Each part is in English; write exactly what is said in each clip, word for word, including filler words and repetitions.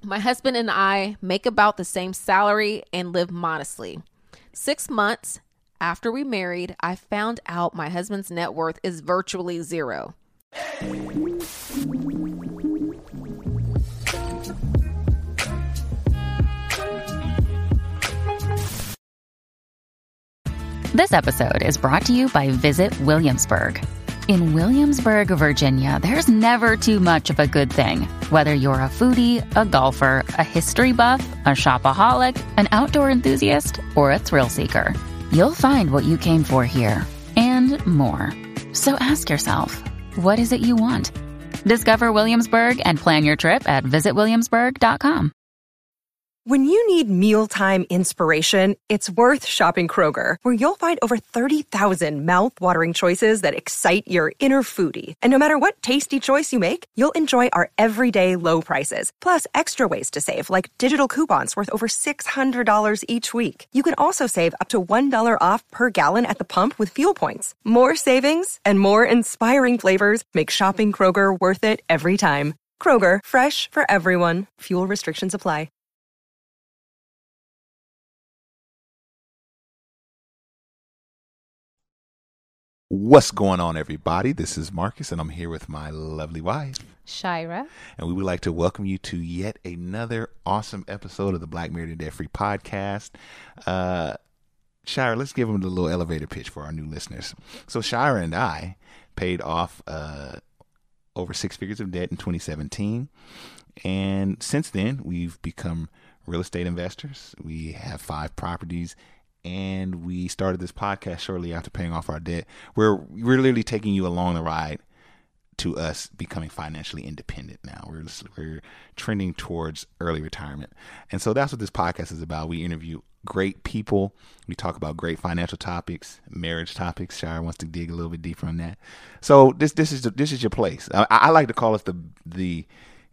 My husband and I make about the same salary and live modestly. Six months after we married, I found out my husband's net worth is virtually zero. This episode is brought to you by Visit Williamsburg. In Williamsburg, Virginia, there's never too much of a good thing. Whether you're a foodie, a golfer, a history buff, a shopaholic, an outdoor enthusiast, or a thrill seeker, you'll find what you came for here and more. So ask yourself, what is it you want? Discover Williamsburg and plan your trip at visit williamsburg dot com. When you need mealtime inspiration, it's worth shopping Kroger, where you'll find over thirty thousand mouth-watering choices that excite your inner foodie. And no matter what tasty choice you make, you'll enjoy our everyday low prices, plus extra ways to save, like digital coupons worth over six hundred dollars each week. You can also save up to one dollar off per gallon at the pump with fuel points. More savings and more inspiring flavors make shopping Kroger worth it every time. Kroger, fresh for everyone. Fuel restrictions apply. What's going on, everybody? This is Marcus, and I'm here with my lovely wife, Shira. And we would like to welcome you to yet another awesome episode of the Black Married and Debt Free podcast. Uh, Shira, let's give them the little elevator pitch for our new listeners. So Shira and I paid off uh, over six figures of debt in twenty seventeen. And since then, we've become real estate investors. We have five properties. And we started this podcast shortly after paying off our debt. We're we're literally taking you along the ride to us becoming financially independent now. We're we're trending towards early retirement. And so that's what this podcast is about. We interview great people. We talk about great financial topics, marriage topics. Shira wants to dig a little bit deeper on that. So this this is this is your place. I, I like to call us the the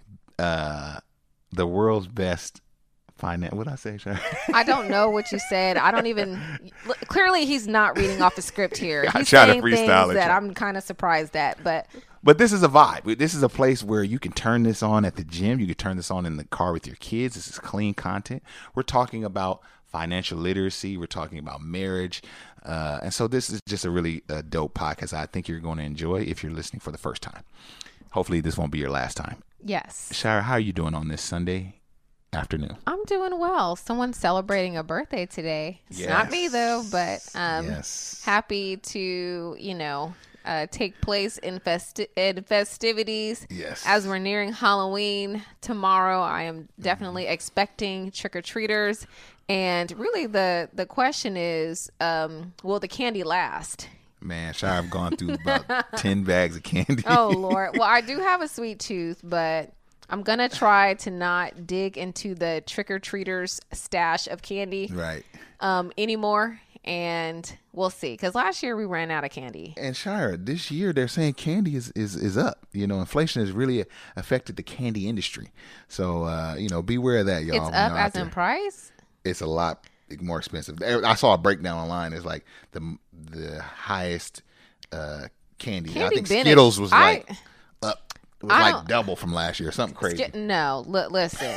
uh, the world's best finance. What did I say, Shira? I don't know what you said. I don't even. Clearly, he's not reading off the script here. I He's try to saying freestyle things it, that yeah. I'm kind of surprised at, but But this is a vibe. This is a place where you can turn this on at the gym. You can turn this on in the car with your kids. This is clean content. We're talking about financial literacy. We're talking about marriage. Uh, and so this is just a really uh, dope podcast I think you're going to enjoy if you're listening for the first time. Hopefully this won't be your last time. yes. Shira, how are you doing on this Sunday afternoon? I'm doing well. Someone's celebrating a birthday today. It's Yes. not me, though, but um, Yes. happy to, you know, uh, take place in, festi- in festivities. Yes. As we're nearing Halloween tomorrow, I am definitely expecting trick-or-treaters. And really the, the question is, um, will the candy last? Man, Shira, I've gone through about ten bags of candy. Oh, Lord. Well, I do have a sweet tooth, but I'm going to try to not dig into the trick-or-treaters stash of candy Right. um, anymore. And we'll see. Because last year we ran out of candy. And Shira, this year they're saying candy is, is, is up. You know, inflation has really affected the candy industry. So, uh, you know, beware of that, y'all. It's when up you're out as in there. price? It's a lot more expensive. I saw a breakdown online. It's like the the highest uh, candy. Candy I think Bennett. Skittles was I- like up. It was I like don't- double from last year. Something crazy. Sk- No, li- listen.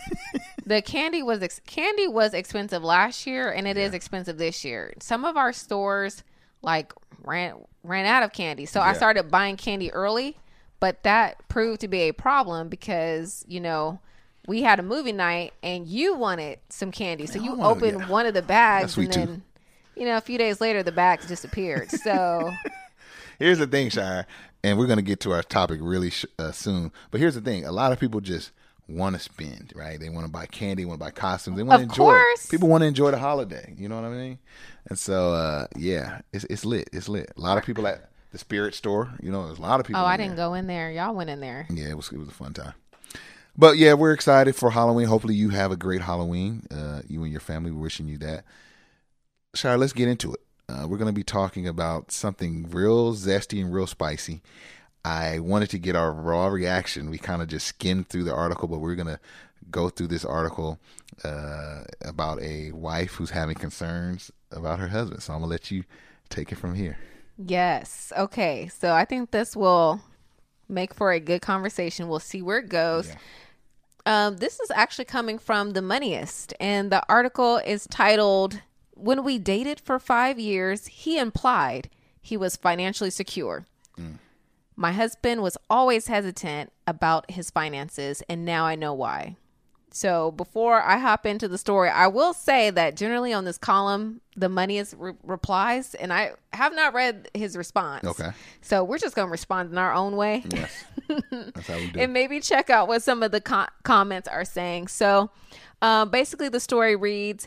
The candy was ex- candy was expensive last year, and it is expensive this year. Some of our stores like ran ran out of candy, so I Yeah. started buying candy early. But that proved to be a problem because you know we had a movie night, and you wanted some candy, so I you wanted- opened yeah. one of the bags, That's and sweet then too. you know a few days later the bags disappeared. So Here's the thing, Shire, and we're going to get to our topic really sh- uh, soon. But here's the thing. A lot of people just want to spend, right? They want to buy candy, want to buy costumes. They want to Of enjoy. course. People want to enjoy the holiday. You know what I mean? And so, uh, yeah, it's it's lit. It's lit. A lot of people at the Spirit store. You know, there's a lot of people. oh, in I didn't there. go in there. Y'all went in there. Yeah, it was it was a fun time. But yeah, we're excited for Halloween. Hopefully, you have a great Halloween. Uh, you and your family. We're wishing you that. Shire, let's get into it. Uh, we're going to be talking about something real zesty and real spicy. I wanted to get our raw reaction. We kind of just skimmed through the article, but we're going to go through this article uh, about a wife who's having concerns about her husband. So I'm going to let you take it from here. Yes. Okay. So I think this will make for a good conversation. We'll see where it goes. Yeah. Um, this is actually coming from The Moneyist, and the article is titled, "When we dated for five years, he implied he was financially secure. Mm. My husband was always hesitant about his finances, and now I know why." So before I hop into the story, I will say that generally on this column, The Moneyist re- replies, and I have not read his response. Okay. So we're just going to respond in our own way. Yes. That's how we do. And maybe check out what some of the co- comments are saying. So um, basically the story reads,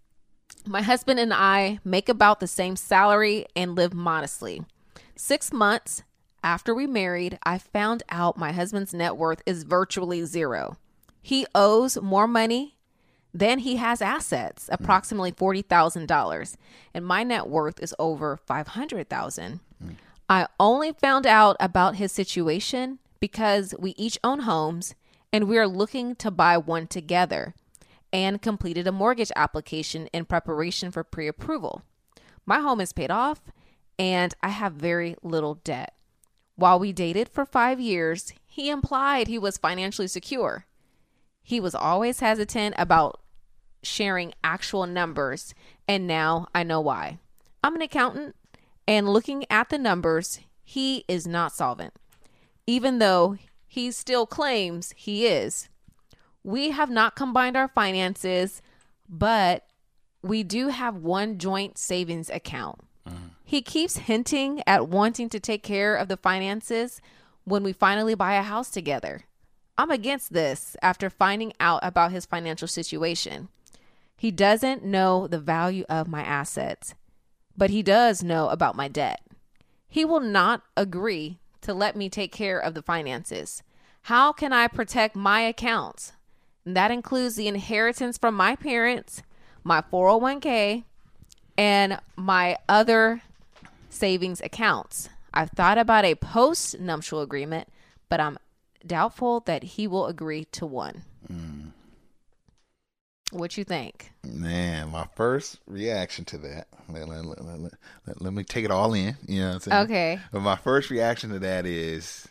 "My husband and I make about the same salary and live modestly. Six months after we married, I found out my husband's net worth is virtually zero. He owes more money than he has assets, approximately forty thousand dollars, and my net worth is over five hundred thousand dollars. Mm. I only found out about his situation because we each own homes and we are looking to buy one together, and completed a mortgage application in preparation for pre-approval. My home is paid off and I have very little debt. While we dated for five years, he implied he was financially secure. He was always hesitant about sharing actual numbers, and now I know why. I'm an accountant, and looking at the numbers, he is not solvent, even though he still claims he is. We have not combined our finances, but we do have one joint savings account. Mm-hmm. He keeps hinting at wanting to take care of the finances when we finally buy a house together. I'm against this after finding out about his financial situation. He doesn't know the value of my assets, but he does know about my debt. He will not agree to let me take care of the finances. How can I protect my accounts? That includes the inheritance from my parents, my four oh one k, and my other savings accounts. I've thought about a post-nuptial agreement, but I'm doubtful that he will agree to one." Mm. What you think? Man, my first reaction to that, let, let, let, let, let, let me take it all in. You know what I'm saying? Okay. But my first reaction to that is,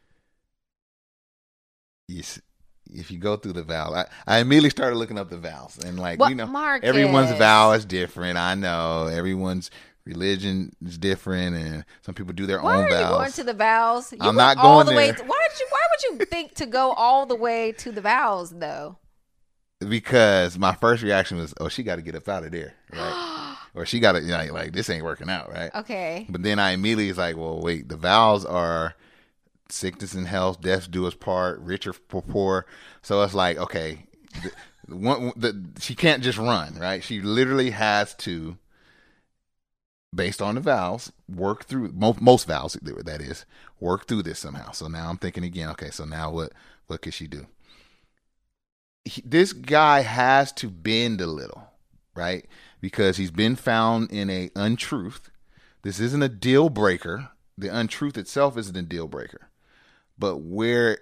you, if you go through the vow, I, I immediately started looking up the vows. And like, what, you know, Marcus? Everyone's vow is different. I know. Everyone's religion is different, and some people do their why own are vows. You going to the vows? You I'm not going all the there. Way to, why did you? Why would you think to go all the way to the vows though? Because my first reaction was, "Oh, she got to get up out of there, right?" Or she got to, you know, like this ain't working out, right? Okay. But then I immediately was like, "Well, wait. The vows are sickness and health, death do us part, rich or poor." So it's like, okay, the, one, the, she can't just run, right? She literally has to, based on the vows, work through most, most vows. That is, work through this somehow. So now I'm thinking again. Okay, so now what? What could she do? He, this guy has to bend a little, right? Because he's been found in a untruth. This isn't a deal breaker. The untruth itself isn't a deal breaker. But where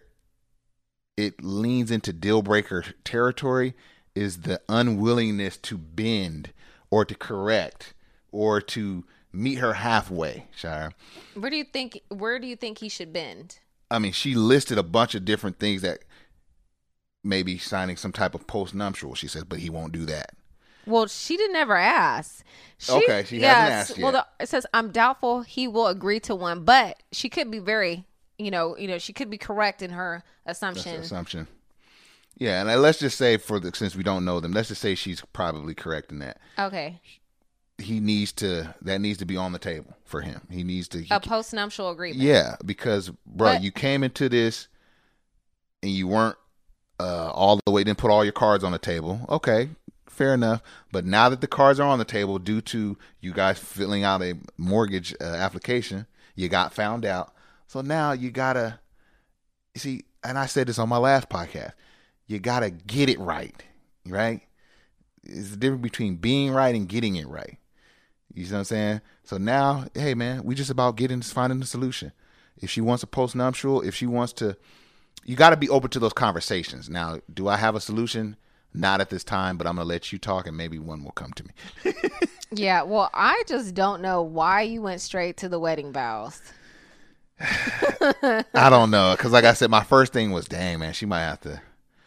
it leans into deal breaker territory is the unwillingness to bend or to correct or to meet her halfway, Shire. Where do you think where do you think he should bend? I mean, she listed a bunch of different things that maybe signing some type of post-nuptial, she says, but he won't do that. Well, she didn't ever ask. She, okay, she yes, hasn't asked yet. Well, the, it says, I'm doubtful he will agree to one, but she could be very, you know, you know, she could be correct in her assumption. That's assumption. Yeah, and let's just say, for the since we don't know them, let's just say she's probably correct in that. Okay. He needs to, that needs to be on the table for him. He needs to. He, a post-nuptial agreement. Yeah, because, bro, but, you came into this and you weren't uh, all the way, didn't put all your cards on the table. Okay, fair enough. But now that the cards are on the table due to you guys filling out a mortgage uh, application, you got found out. So now you got to, you see, and I said this on my last podcast, you got to get it right, right? It's the difference between being right and getting it right. You see what I'm saying? So now, hey, man, we just about getting, finding the solution. If she wants a post-nuptial, if she wants to, you got to be open to those conversations. Now, do I have a solution? Not at this time, but I'm going to let you talk and maybe one will come to me. Yeah, well, I just don't know why you went straight to the wedding vows. I don't know. Because like I said, my first thing was, dang, man, she might have to.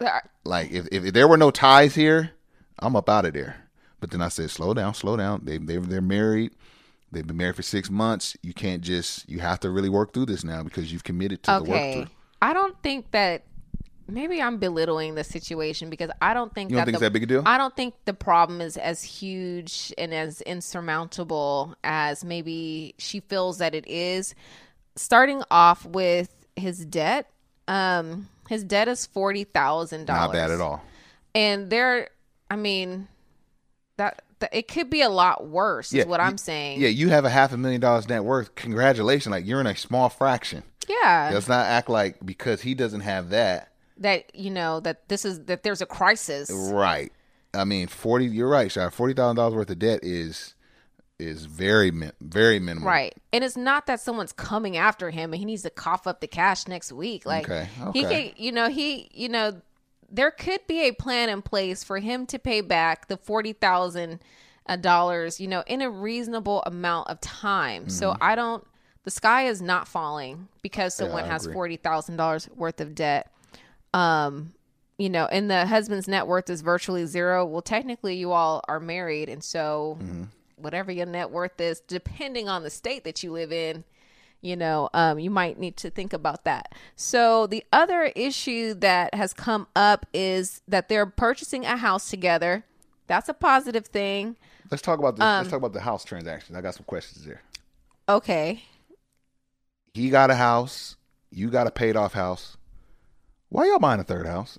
Like if, if there were no ties here, I'm up out of there. But then I said, slow down, slow down. They they they're married. They've been married for six months. You can't just, you have to really work through this now because you've committed to okay. the work through. I don't think that, maybe I'm belittling the situation because I don't think You don't that think the, it's that big a deal? I don't think the problem is as huge and as insurmountable as maybe she feels that it is. Starting off with his debt, um, his debt is forty thousand dollars. Not bad at all. And there, I mean, that, that it could be a lot worse is what I'm you, saying. Yeah, you have a half a million dollars net worth. Congratulations. Like, you're in a small fraction. Yeah. Let's not act like because he doesn't have that. That, you know, that this is, that there's a crisis. Right. I mean, forty, you're right, Shar. forty thousand dollars worth of debt is is very, min- very minimal. Right. And it's not that someone's coming after him and he needs to cough up the cash next week. Like, okay. Okay. he can, you know, he, you know, there could be a plan in place for him to pay back the forty thousand dollars, you know, in a reasonable amount of time. Mm-hmm. So I don't, the sky is not falling because someone yeah, has agree. forty thousand dollars worth of debt. Um, you know, and the husband's net worth is virtually zero. Well, technically you all are married. And so mm-hmm. whatever your net worth is, depending on the state that you live in, you know, um, you might need to think about that. So the other issue that has come up is that they're purchasing a house together. That's a positive thing. Let's talk about this. Um, Let's talk about the house transactions. I got some questions there. Okay. He got a house. You got a paid off house. Why y'all buying a third house?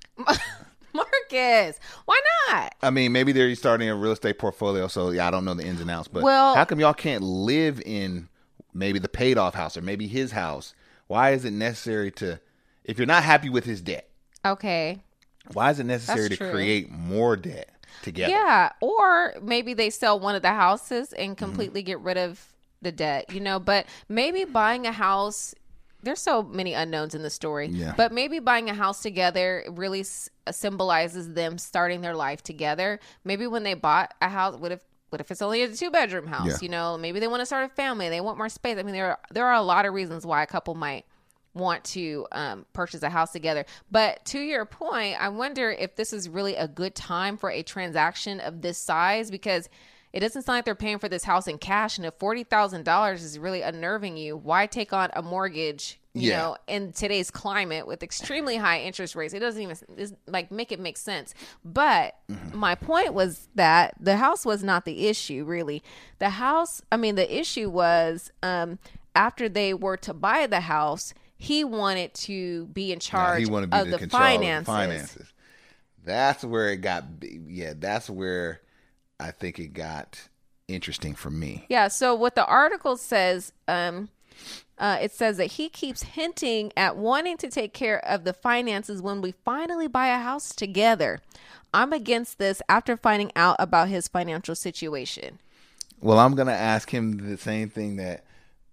Marcus, why not? I mean, maybe they're starting a real estate portfolio, so yeah, I don't know the ins and outs. But well, how come y'all can't live in maybe the paid off house or maybe his house? Why is it necessary to, if you're not happy with his debt? Okay. Why is it necessary That's to true. create more debt together? Yeah, or maybe they sell one of the houses and completely mm-hmm. get rid of the debt, you know, but maybe buying a house, there's so many unknowns in the story, yeah. but maybe buying a house together really s- symbolizes them starting their life together. Maybe when they bought a house, what if what if it's only a two bedroom house? Yeah. You know, maybe they want to start a family, they want more space. I mean, there are, there are a lot of reasons why a couple might want to um, purchase a house together. But to your point, I wonder if this is really a good time for a transaction of this size, because it doesn't sound like they're paying for this house in cash. And if forty thousand dollars is really unnerving you, why take on a mortgage, you yeah. know, in today's climate with extremely high interest rates? It doesn't even it's like make it make sense. But mm-hmm. my point was that the house was not the issue, really. The house, I mean, the issue was um, after they were to buy the house, he wanted to be in charge yeah, he wanted to be of the, the finances. finances. finances. That's where it got, yeah, that's where I think it got interesting for me. Yeah. So what the article says, um, uh, it says that he keeps hinting at wanting to take care of the finances when we finally buy a house together. I'm against this after finding out about his financial situation. Well, I'm going to ask him the same thing that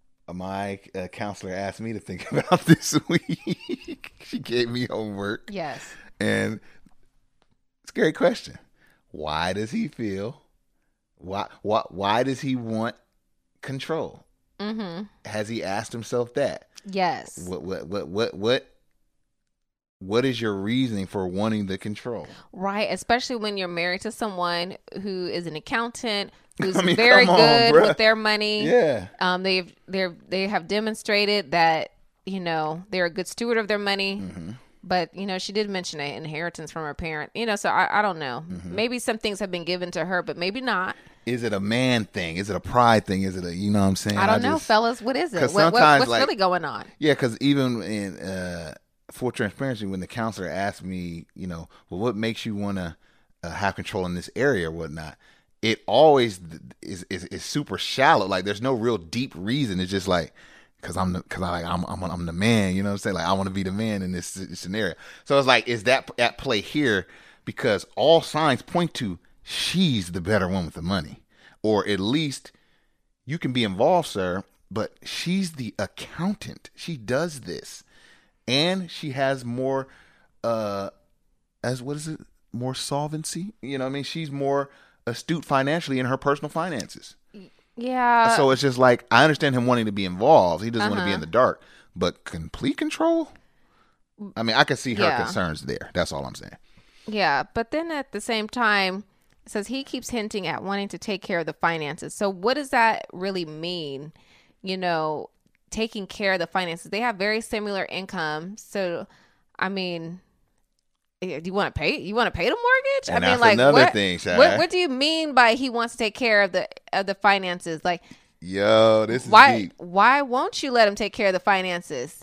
my uh, counselor asked me to think about this week. She gave me homework. Yes. And it's a great question. Why does he feel? Why? Why? Why does he want control? Mm-hmm. Has he asked himself that? Yes. What? What? What? What? What? What is your reasoning for wanting the control? Right, especially when you're married to someone who is an accountant, who's I mean, very come on, good bruh. with their money. Yeah. Um, they've they're they have demonstrated that, you know, they're a good steward of their money. Mm-hmm. But, you know, she did mention an inheritance from her parent. You know, so I, I don't know. Mm-hmm. Maybe some things have been given to her, but maybe not. Is it a man thing? Is it a pride thing? Is it a, you know what I'm saying? I don't I know, just, fellas. What is it? 'cause What, what, sometimes, what's like- really going on? Yeah, because even in uh, full transparency, when the counselor asked me, you know, well, what makes you want to uh, have control in this area or whatnot, it always is, is is super shallow. Like, there's no real deep reason. It's just like, because I'm the, cause I, I'm, I'm I'm the man, you know what I'm saying? Like, I want to be the man in this scenario. So it's like, is that at play here? Because all signs point to she's the better one with the money. Or at least you can be involved, sir, but she's the accountant. She does this. And she has more, uh, as what is it? More solvency? You know what I mean? She's more astute financially in her personal finances. Yeah. So it's just like, I understand him wanting to be involved. He doesn't want to be Uh-huh. in the dark. But complete control? I mean, I can see her Yeah. concerns there. That's all I'm saying. Yeah, but then at the same time, it says he keeps hinting at wanting to take care of the finances. So what does that really mean? You know, taking care of the finances. They have very similar income. So, I mean, do you want to pay? You want to pay the mortgage? And I mean, that's like, another what, thing, Shai. what, what do you mean by he wants to take care of the of the finances? Like, Yo, this is why deep. why won't you let him take care of the finances?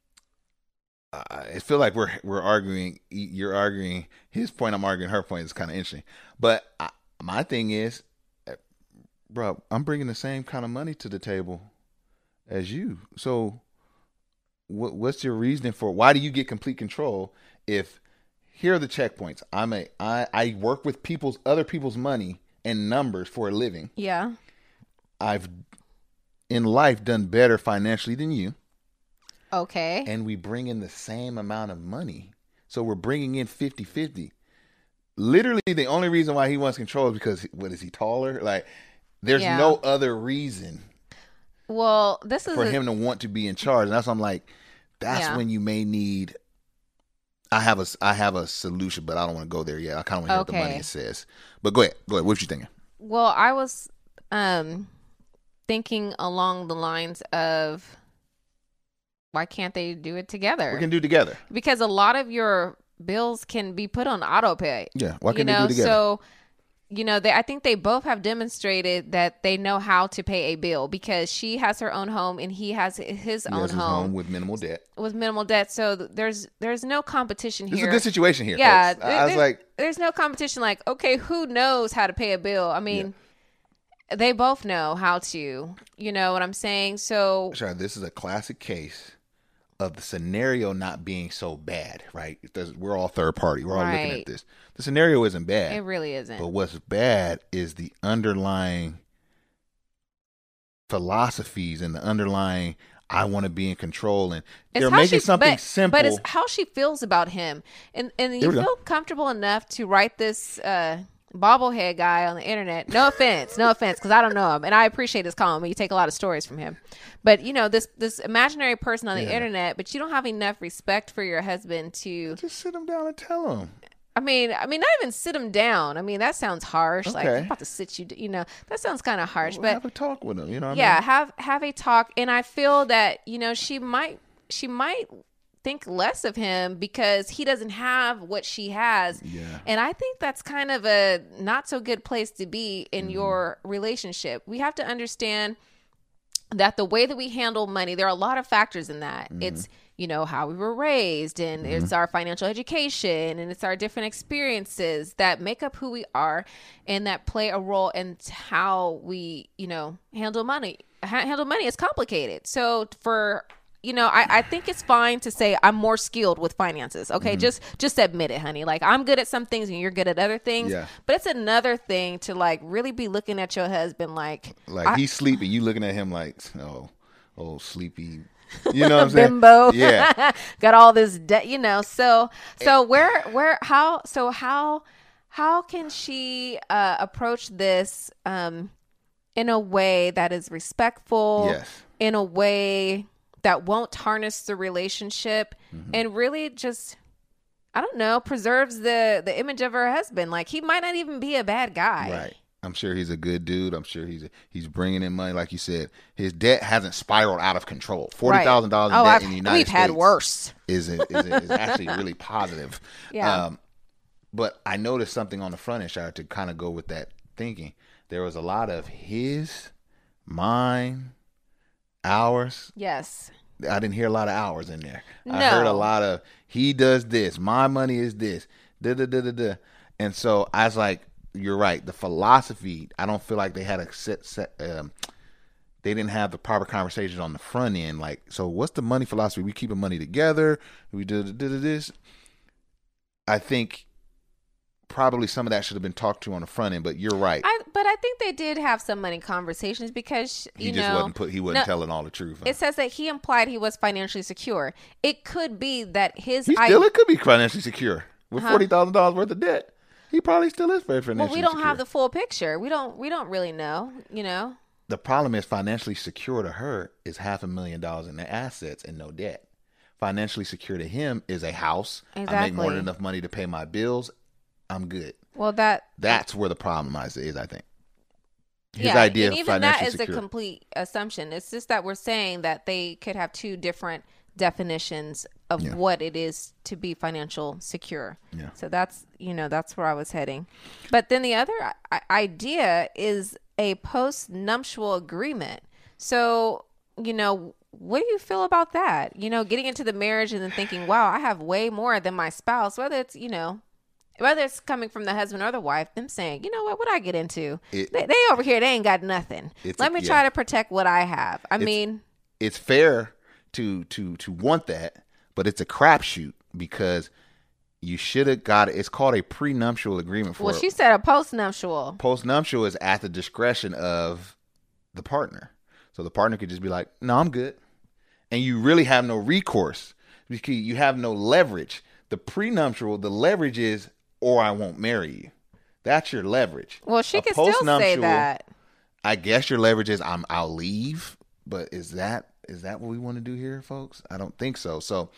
Uh, I feel like we're we're arguing. You're arguing his point. I'm arguing her point. It's kind of interesting. But I, my thing is, bro, I'm bringing the same kind of money to the table as you. So, what what's your reasoning for? Why do you get complete control? If here are the checkpoints. I'm a I I work with people's other people's money and numbers for a living. Yeah. I've in life done better financially than you. Okay. And we bring in the same amount of money. So we're bringing in fifty-fifty. Literally, the only reason why he wants control is because, what is he, taller? Like, there's Yeah. no other reason Well, this is for a- him to want to be in charge. And that's why I'm like, that's Yeah. when you may need, I have a, I have a solution, but I don't want to go there yet. I kind of want to hear what the Okay. money says. But go ahead. Go ahead. What you thinking? Well, I was um thinking along the lines of why can't they do it together? We can do together. Because a lot of your bills can be put on auto pay. Yeah. Why You can't they know, do together? so you know, they I think they both have demonstrated that they know how to pay a bill because she has her own home and he has his he own has his home, home with minimal debt. with minimal debt. So th- there's there's no competition This is here. a good situation here. Yeah, folks. I, I was there's, like, there's no competition. Like, okay, who knows how to pay a bill? I mean, they both know how to. You know what I'm saying? So Sure, this is a classic case of the scenario not being so bad, right? There's, we're all third party. We're all looking Right. at this. The scenario isn't bad. it really isn't. But what's bad is the underlying philosophies and the underlying I want to be in control, and It's they're how making she- something but, simple. But it's how she feels about him. And and Here you we go. feel comfortable enough to write this uh, bobblehead guy on the internet. No offense, no offense, because I don't know him. And I appreciate his column. You take a lot of stories from him. But, you know, this this imaginary person on the Yeah. internet, but you don't have enough respect for your husband to, Just sit them down and tell them. I mean, I mean, not even sit him down. I mean, that sounds harsh. Like, Okay. I'm about to sit you, d- you know, that sounds kind of harsh. Well, but have a talk with them. You know what yeah, I mean? have have a talk. And I feel that, you know, she might she might think less of him because he doesn't have what she has. Yeah. And I think that's kind of a not so good place to be in Mm-hmm. your relationship. We have to understand that the way that we handle money, there are a lot of factors in that. Mm-hmm. It's, you know, how we were raised, and it's our financial education, and it's our different experiences that make up who we are and that play a role in how we, you know, handle money. Ha- handle money is complicated. So for you know, I, I think it's fine to say I'm more skilled with finances. Okay, Mm-hmm. just just admit it, honey. Like, I'm good at some things and you're good at other things. Yeah. But it's another thing to like really be looking at your husband like, Like I- he's sleepy. You looking at him like, oh, oh, sleepy. You know what I'm saying? bimbo. Yeah. Got all this debt, you know. So so where where how so how how can she uh, approach this um, in a way that is respectful? Yes. In a way that won't tarnish the relationship, Mm-hmm. and really just, I don't know, preserves the the image of her husband. Like, he might not even be a bad guy. Right. I'm sure he's a good dude. I'm sure he's he's bringing in money, like you said. His debt hasn't spiraled out of control. Forty thousand dollars Right. in Oh, debt I've- in the United we've States had worse. is a, is, a, is actually really positive. Yeah. Um, but I noticed something on the front end, Shire, to kind of go with that thinking. There was a lot of his, mine, ours. Yes. I didn't hear a lot of hours in there. I No. heard a lot of he does this, my money is this, da da da da da. And so I was like, you're right. The philosophy, I don't feel like they had a set set. Um, they didn't have the proper conversations on the front end. Like, so what's the money philosophy? We keeping money together. We do da, da, da, this. I think probably some of that should have been talked to on the front end. But you're right. I, but I think they did have some money conversations because, you he just know, wasn't put. He wasn't no, telling all the truth. Huh? it says that he implied he was financially secure. It could be that his He I- still it could be financially secure with Huh? forty thousand dollars worth of debt. He probably still is very financially well, we don't secure. have the full picture. We don't. We don't really know. You know. The problem is financially secure to her is half a million dollars in assets and no debt. financially secure to him is a house. Exactly. I make more than enough money to pay my bills. I'm good. Well, that that's where the problem is, is I think. His yeah, idea and of even that is secure. a complete assumption. It's just that we're saying that they could have two different definitions of Yeah. what it is to be financial secure. Yeah. So that's, you know, that's where I was heading. But then the other I- idea is a post-nuptial agreement. So, you know, what do you feel about that? You know, getting into the marriage and then thinking, wow, I have way more than my spouse, whether it's, you know, whether it's coming from the husband or the wife, them saying, you know what, what I get into? It- they, they over here, they ain't got nothing. It's Let a- me yeah. try to protect what I have. I It's- mean, It's fair to to to want that, but it's a crapshoot because you should have got it. It's called a prenuptial agreement. For well, she said a post-nuptial. postnuptial is at the discretion of the partner. So the partner could just be like, no, I'm good. And you really have no recourse because you have no leverage. The prenuptial, the leverage is, or I won't marry you. That's your leverage. Well, she A could still say postnuptial, that. I guess your leverage is I'm I'll leave, but is that is that what we want to do here, folks? I don't think so. So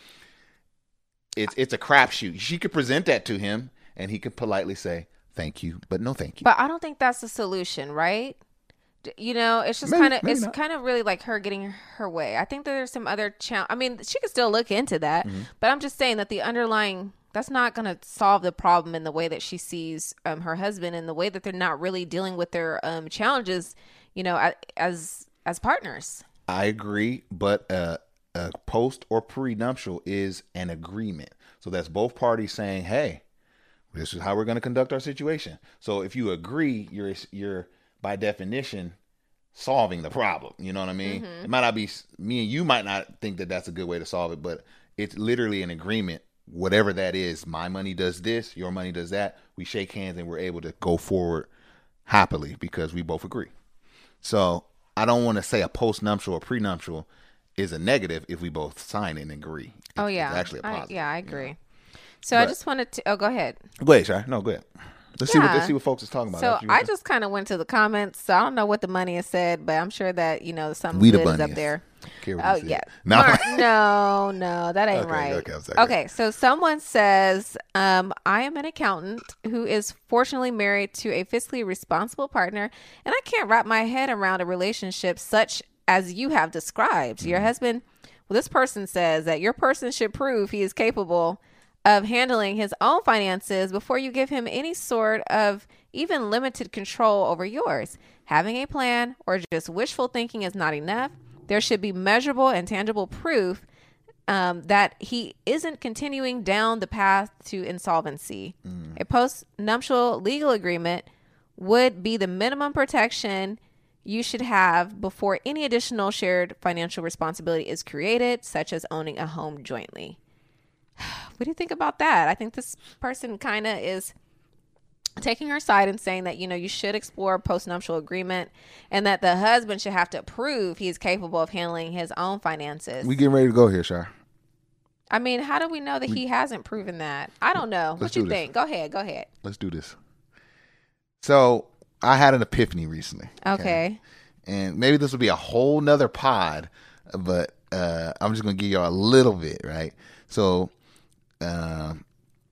it's it's a crapshoot. She could present that to him, and he could politely say thank you, but no thank you. But I don't think that's the solution, right? D- You know, it's just Maybe- kind of maybe it's not. kind of really like her getting her way. I think that there's some other challenge. I mean, she could still look into that, Mm-hmm. but I'm just saying that the underlying that's not going to solve the problem in the way that she sees um, her husband and the way that they're not really dealing with their um, challenges, you know, a- as as partners. I agree, but uh, a post or prenuptial is an agreement. So that's both parties saying, "Hey, this is how we're going to conduct our situation." So if you agree, you're you're by definition solving the problem. You know what I mean? It might not be me and you might not think that that's a good way to solve it, but it's literally an agreement. Whatever that is, my money does this, your money does that. We shake hands and we're able to go forward happily because we both agree. So I don't want to say a post-nuptial or prenuptial is a negative if we both sign and agree. Oh It's- yeah, it's actually a I- positive. yeah, I agree. So I But- just wanted to. Oh, go ahead. Go ahead, Shai. No, go ahead. Let's see what Yeah. let's see what folks is talking about. So That's what you I said. just kind of went to the comments. So I don't know what the money has said, but I'm sure that you know something We the good is up bunnies. there. Care what Oh he said. yeah. No. Mar- no, no, that ain't Okay, right. okay, I'm sorry. Okay, so someone says, um, I am an accountant who is fortunately married to a fiscally responsible partner, and I can't wrap my head around a relationship such as you have described. Mm-hmm. Your husband, well, this person says that your person should prove he is capable of handling his own finances before you give him any sort of even limited control over yours. Having a plan or just wishful thinking is not enough. There should be measurable and tangible proof um, that he isn't continuing down the path to insolvency. Mm. A post-nuptial legal agreement would be the minimum protection you should have before any additional shared financial responsibility is created, such as owning a home jointly. What do you think about that? I think this person kind of is taking her side and saying that, you know, you should explore a post-nuptial agreement and that the husband should have to prove he is capable of handling his own finances. We getting ready to go here, Shai. I mean, how do we know that he hasn't proven that? I don't know. What Let's you do this. think? Go ahead. Go ahead. Let's do this. So I had an epiphany recently. Okay. And maybe this will be a whole nother pod, but uh, I'm just gonna give y'all a little bit, right? So um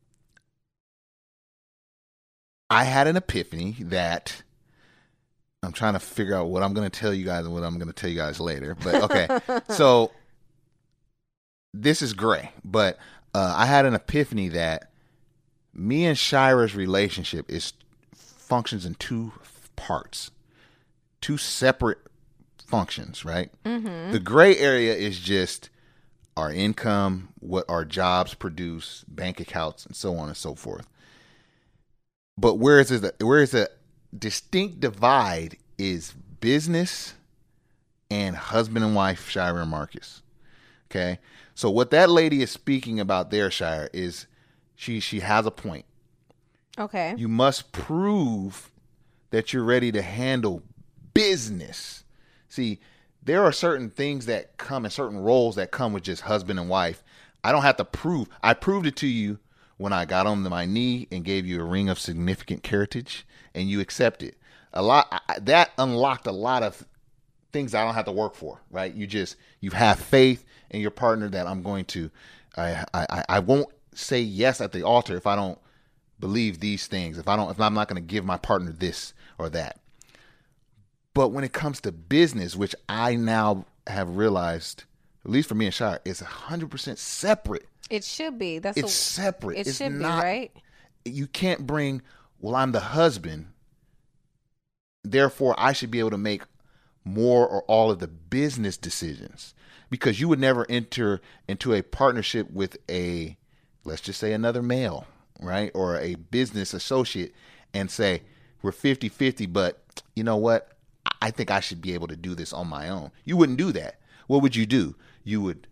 I had an epiphany that I'm trying to figure out what I'm going to tell you guys and what I'm going to tell you guys later. But okay, so this is gray, but uh, I had an epiphany that me and Shira's relationship is functions in two parts, two separate functions, right? Mm-hmm. The gray area is just our income, what our jobs produce, bank accounts, and so on and so forth. But where is it? Where is a distinct divide is business and husband and wife, Shira and Marcus. Okay, so what that lady is speaking about there, Shira, is she she has a point. Okay. You must prove that you're ready to handle business. See, there are certain things that come and certain roles that come with just husband and wife. I don't have to prove. I proved it to you when I got on my knee and gave you a ring of significant heritage, and you accepted. A lot I, that unlocked a lot of things I don't have to work for, right? You just you have faith in your partner that I'm going to, I, I, I won't say yes at the altar if I don't believe these things, if I don't, if I'm not going to give my partner this or that. But when it comes to business, which I now have realized, at least for me and Shire, it's one hundred percent separate. It should be. That's it's a, separate. It it's should not, be, right? You can't bring, well, I'm the husband, therefore I should be able to make more or all of the business decisions, because you would never enter into a partnership with a, let's just say another male, right? Or a business associate and say, we're fifty-fifty, but you know what? I think I should be able to do this on my own. You wouldn't do that. What would you do? You would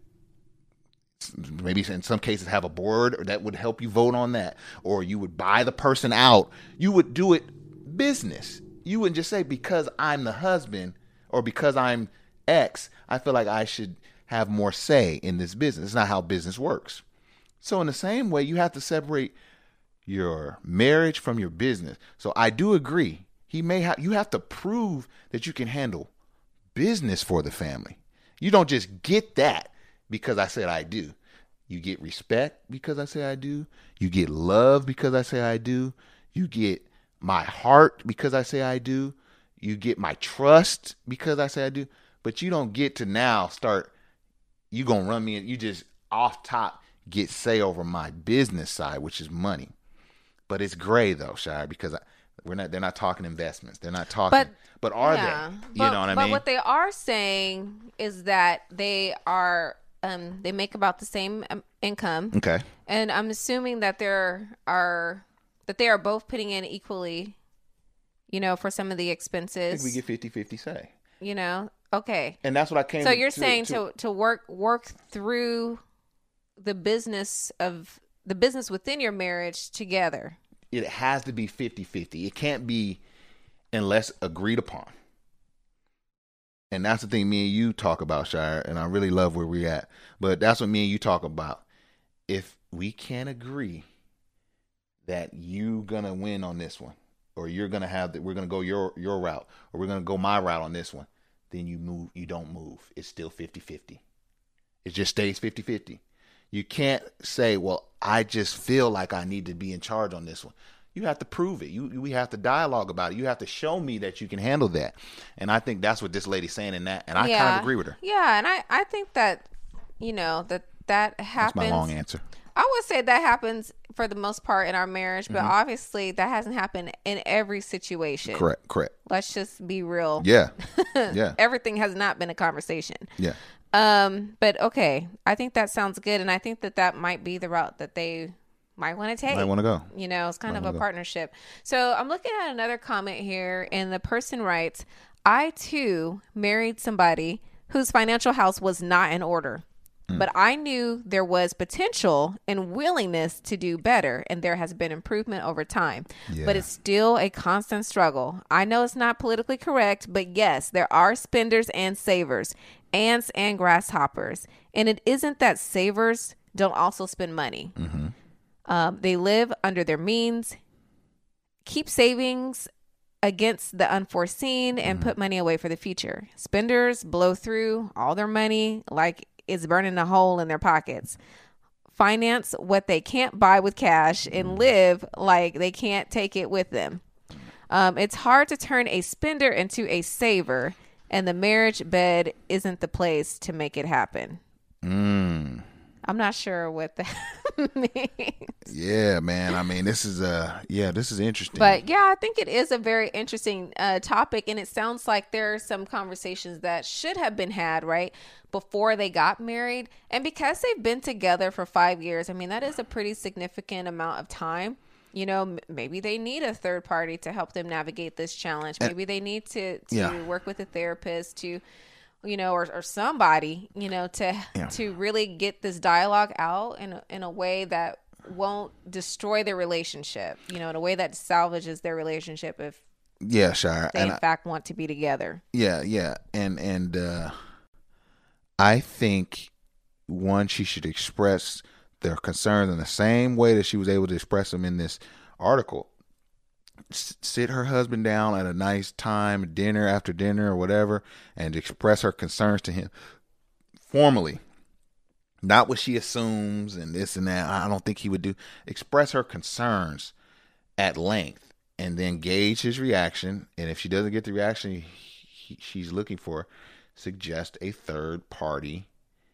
maybe in some cases have a board or that would help you vote on that. Or you would buy the person out. You would do it business. You wouldn't just say, because I'm the husband or because I'm X, I feel like I should have more say in this business. It's not how business works. So in the same way, you have to separate your marriage from your business. So I do agree. He may have, you have to prove that you can handle business for the family. You don't just get that because I said I do. You get respect because I say I do. You get love because I say I do. You get my heart because I say I do. You get my trust because I say I do. But you don't get to now start, you going to run me and you just off top get say over my business side, which is money. But it's gray though, Shire, because I, we're not. They're not talking investments. They're not talking. But, but are yeah, they? You but, know what I but mean? But what they are saying is that they are. Um, they make about the same um, income. Okay. And I'm assuming that there are that they are both putting in equally. You know, for some of the expenses. I think we get fifty-fifty say. You know. Okay. And that's what I came. So you're to, saying to, to to work work through the business of the business within your marriage together. It has to be fifty-fifty. It can't be unless agreed upon. And that's the thing me and you talk about, Shire, and I really love where we're at. But that's what me and you talk about. If we can't agree that you're going to win on this one, or you're going to have that, we're going to go your your route, or we're going to go my route on this one, then you move, you don't move. It's still fifty-fifty. It just stays fifty-fifty. You can't say, well, I just feel like I need to be in charge on this one. You have to prove it. You, we have to dialogue about it. You have to show me that you can handle that. And I think that's what this lady's saying in that. And I yeah. kind of agree with her. Yeah. And I, I think that, you know, that that happens. That's my long answer. I would say that happens for the most part in our marriage, but mm-hmm. obviously that hasn't happened in every situation. Correct. Correct. Let's just be real. Yeah. Yeah. Everything has not been a conversation. Yeah. Um, but okay, I think that sounds good, and I think that that might be the route that they might want to take. Might want to go. You know, it's kind might of a go. partnership. So I'm looking at another comment here, and the person writes, "I too married somebody whose financial house was not in order, mm. but I knew there was potential and willingness to do better, and there has been improvement over time. Yeah. But it's still a constant struggle. I know it's not politically correct, but yes, there are spenders and savers. Ants and grasshoppers. And it isn't that savers don't also spend money. Mm-hmm. Um, they live under their means, keep savings against the unforeseen, and mm-hmm. put money away for the future. Spenders blow through all their money like it's burning a hole in their pockets. Finance what they can't buy with cash and live like they can't take it with them. Um, it's hard to turn a spender into a saver. And the marriage bed isn't the place to make it happen." Mm. I'm not sure what that means. Yeah, man. I mean, this is uh, yeah, this is interesting. But yeah, I think it is a very interesting uh, topic, and it sounds like there are some conversations that should have been had right before they got married, and because they've been together for five years. I mean, that is a pretty significant amount of time. You know, maybe they need a third party to help them navigate this challenge. Maybe they need to, to yeah. work with a therapist to, you know, or, or somebody, you know, to yeah. to really get this dialogue out in a, in a way that won't destroy their relationship, you know, in a way that salvages their relationship if yeah, Shire. they and in I, fact want to be together. Yeah, yeah. And, and uh, I think, one, she should express their concerns in the same way that she was able to express them in this article. S- sit her husband down at a nice time, dinner after dinner or whatever, and express her concerns to him formally. not what she assumes and this and that. I don't think he would do. Express her concerns at length and then gauge his reaction. And if she doesn't get the reaction he, he, she's looking for, suggest a third party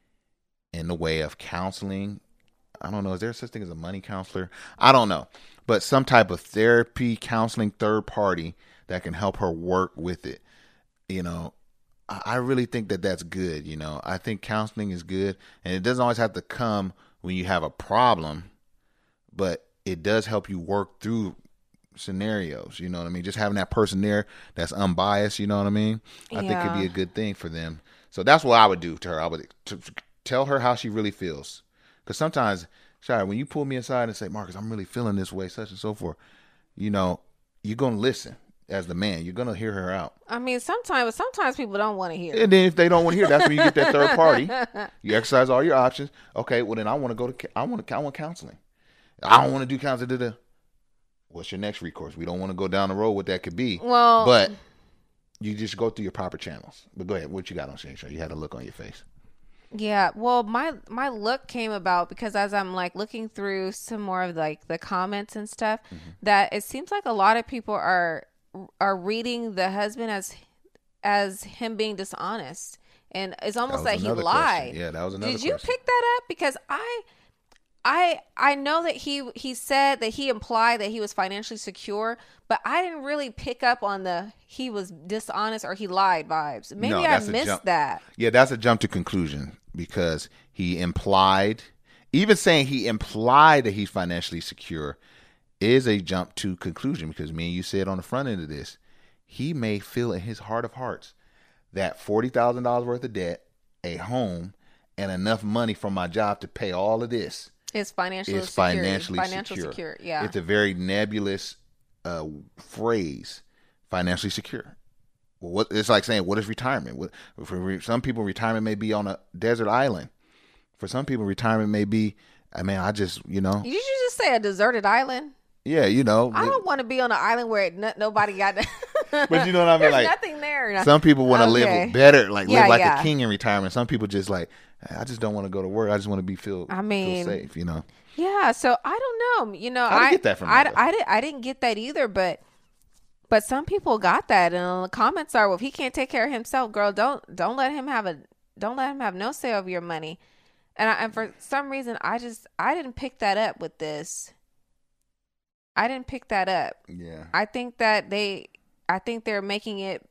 in the way of counseling. I don't know. Is there such thing as a money counselor? I don't know. But some type of therapy, counseling, third party that can help her work with it. You know, I really think that that's good. You know, I think counseling is good, and it doesn't always have to come when you have a problem, but it does help you work through scenarios. You know what I mean? Just having that person there that's unbiased, you know what I mean? I Yeah. think it'd be a good thing for them. So that's what I would do to her. I would t- tell her how she really feels. Because sometimes, Shia, when you pull me aside and say, Marcus, I'm really feeling this way, such and so forth, you know, you're going to listen. As the man, you're going to hear her out. I mean, sometimes sometimes people don't want to hear. And then if they don't want to hear, that's when you get that third party. You exercise all your options. Okay, well then I want to go to I want to I want counseling. I don't want to do counseling. Da, da. What's your next recourse? We don't want to go down the road what that could be. Well, but you just go through your proper channels. But go ahead. What you got on Shane? You had a look on your face. Yeah, well, my my look came about because as I'm like looking through some more of like the comments and stuff, mm-hmm. that it seems like a lot of people are. are reading the husband as as him being dishonest, and it's almost that, that he lied. Question. Yeah, that was another. Did you question. pick that up? Because I, I, I know that he he said that he implied that he was financially secure, but I didn't really pick up on the he was dishonest or he lied vibes. Maybe no, I missed that. Yeah, that's a jump to conclusion because he implied, even saying he implied that he's financially secure. Is a jump to conclusion because me and you said on the front end of this, he may feel in his heart of hearts that forty thousand dollars worth of debt, a home, and enough money from my job to pay all of this is financially is financially financial secure. secure. Yeah, it's a very nebulous uh, phrase, financially secure. Well, what it's like saying, what is retirement? What, for some people, retirement may be on a desert island. For some people, retirement may be, I mean, I just, you know, you should just say a deserted island. Yeah, you know. I don't want to be on an island where it, n- nobody got. But you know what I mean? There's like nothing there. Some people want to okay. live better, like yeah, live like yeah. a king in retirement. Some people just like, I just don't want to go to work. I just want to be feel. I mean, feel safe. You know. Yeah. So I don't know. You know, I I get that from. I, I, I didn't. I didn't get that either. But but some people got that, and the comments are, well, if he can't take care of himself, girl, don't don't let him have a don't let him have no say over your money. And I, and for some reason, I just I didn't pick that up with this. I didn't pick that up. Yeah. I think that they, I think they're making it,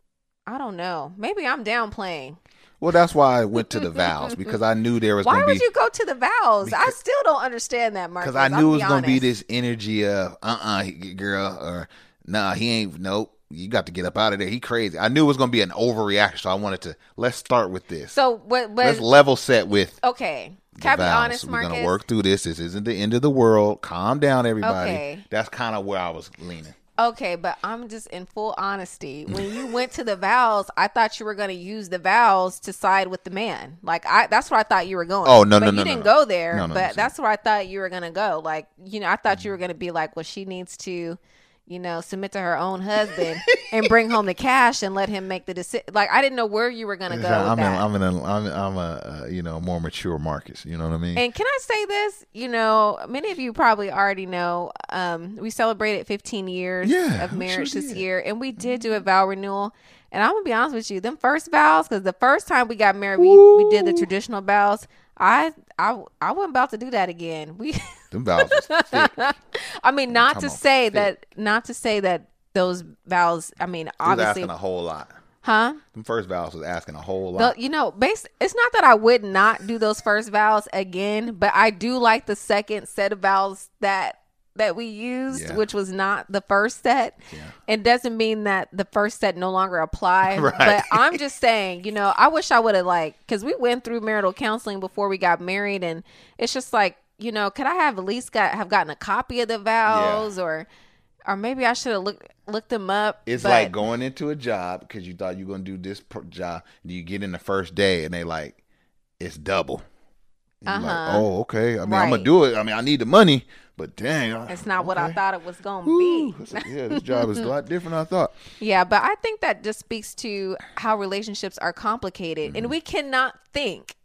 I don't know. Maybe I'm downplaying. Well, that's why I went to the vows because I knew there was going to be. Why would you go to the vows? I still don't understand that, Marcus. Because I knew it was going to be this energy of, uh-uh, girl, or nah, he ain't, nope. You got to get up out of there. He crazy. I knew it was going to be an overreaction, so I wanted to, let's start with this. So, what, what let's level set with. Okay. Can I be honest, Marcus? We're going to work through this. This isn't the end of the world. Calm down, everybody. Okay. That's kind of where I was leaning. Okay, but I'm just in full honesty. When you went to the vows, I thought you were going to use the vows to side with the man. Like, I that's where I thought you were going. Oh, no, but no, you no, didn't no, no. go there, no, no, but no, that's where I thought you were going to go. Like, you know, I thought you were going to be like, well, she needs to, you know, submit to her own husband and bring home the cash and let him make the decision. Like, I didn't know where you were going to go I'm, with in, that. I'm, in a, I'm, I'm a, uh, you know, more mature Marcus. You know what I mean? And can I say this? You know, many of you probably already know, um, we celebrated fifteen years yeah, of marriage sure this did. year, and we did do a vow renewal. And I'm gonna be honest with you, them first vows, because the first time we got married, we, we did the traditional vows. I I I wasn't about to do that again. We them vows was thick. I mean, not to say thick. that, not to say that those vows. I mean, He was obviously, asking a whole lot. huh? Them first vows was asking a whole lot. The, you know, base, it's not that I would not do those first vows again, but I do like the second set of vows that that we used, Yeah. which was not the first set. Yeah. It doesn't mean that the first set no longer apply. Right. But I'm just saying, you know, I wish I would have like, because we went through marital counseling before we got married, and it's just like, you know, could I have at least got have gotten a copy of the vows, Yeah. or or maybe I should have looked looked them up. It's but, like going into a job because you thought you were going to do this per- job. And you get in the first day and they like, it's double. And you're Uh-huh. like, oh, okay. I mean, I'm Right. going to do it. I mean, I need the money, but dang. I- it's not what I okay. thought it was going to Woo. be. It's like, yeah, this job is a lot different than I thought. Yeah, but I think that just speaks to how relationships are complicated. Mm-hmm. And we cannot think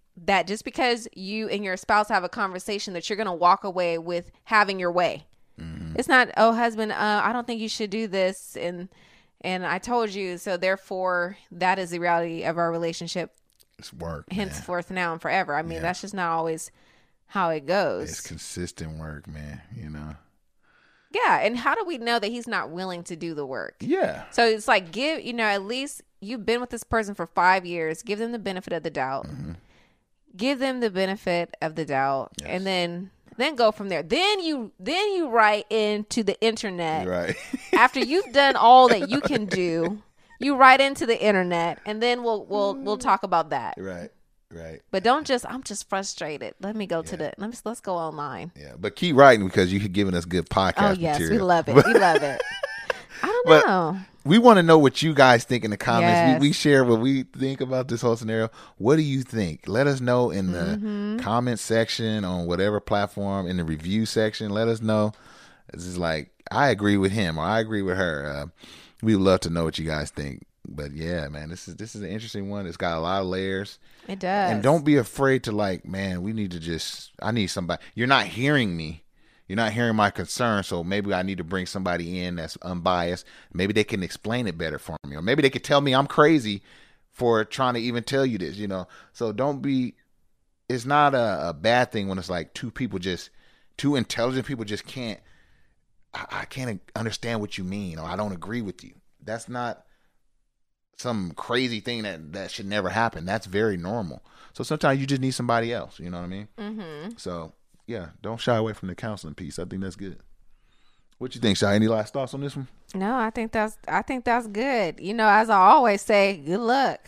that just because you and your spouse have a conversation that you're going to walk away with having your way. Mm-hmm. It's not, oh, husband, uh, I don't think you should do this. And, and I told you, so therefore that is the reality of our relationship. It's work. Henceforth, man. now and forever. I mean, yeah. that's just not always how it goes. It's consistent work, man, you know? Yeah. And how do we know that he's not willing to do the work? Yeah. So it's like, give, you know, at least you've been with this person for five years. Give them the benefit of the doubt. Mm-hmm. Give them the benefit of the doubt. Yes. And then, then go from there. Then you, then you write into the internet. Right. After you've done all that you can do, you write into the internet, and then we'll, we'll, we'll talk about that. Right. Right. But don't just, I'm just frustrated. Let me go yeah. to the, let's, let's go online. Yeah. But keep writing because you're giving us good podcast Oh, yes. material. We love it. We love it. I don't but know. We want to know what you guys think in the comments. Yes. We, we share what we think about this whole scenario. What do you think? Let us know in the mm-hmm. comment section on whatever platform, in the review section. Let us know. This is like, I agree with him or I agree with her. Uh, we would love to know what you guys think. But yeah, man, this is this is an interesting one. It's got a lot of layers. It does. And don't be afraid to like, man, we need to just, I need somebody. You're not hearing me. You're not hearing my concern. So maybe I need to bring somebody in that's unbiased. Maybe they can explain it better for me. Or maybe they could tell me I'm crazy for trying to even tell you this, you know. So don't be, it's not a, a bad thing when it's like two people just, two intelligent people just can't, I, I can't understand what you mean, or I don't agree with you. That's not some crazy thing that, that should never happen. That's very normal. So sometimes you just need somebody else. You know what I mean? Mm-hmm. So yeah, don't shy away from the counseling piece. I think that's good. What you think, Shy? Any last thoughts on this one? No, I think that's I think that's good. You know, as I always say, good luck.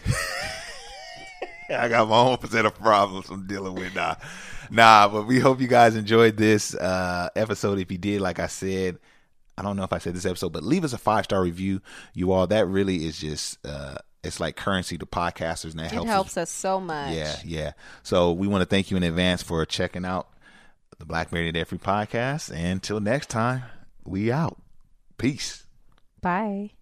I got my own set of problems I'm dealing with now. Nah, but we hope you guys enjoyed this uh, episode. If you did, like I said, I don't know if I said this episode, but leave us a five-star review. You all, that really is just, uh, it's like currency to podcasters. And that it helps, helps us. us so much. Yeah, yeah. So we want to thank you in advance for checking out the Black Married and Debt Free podcast. And until next time, we out. Peace. Bye.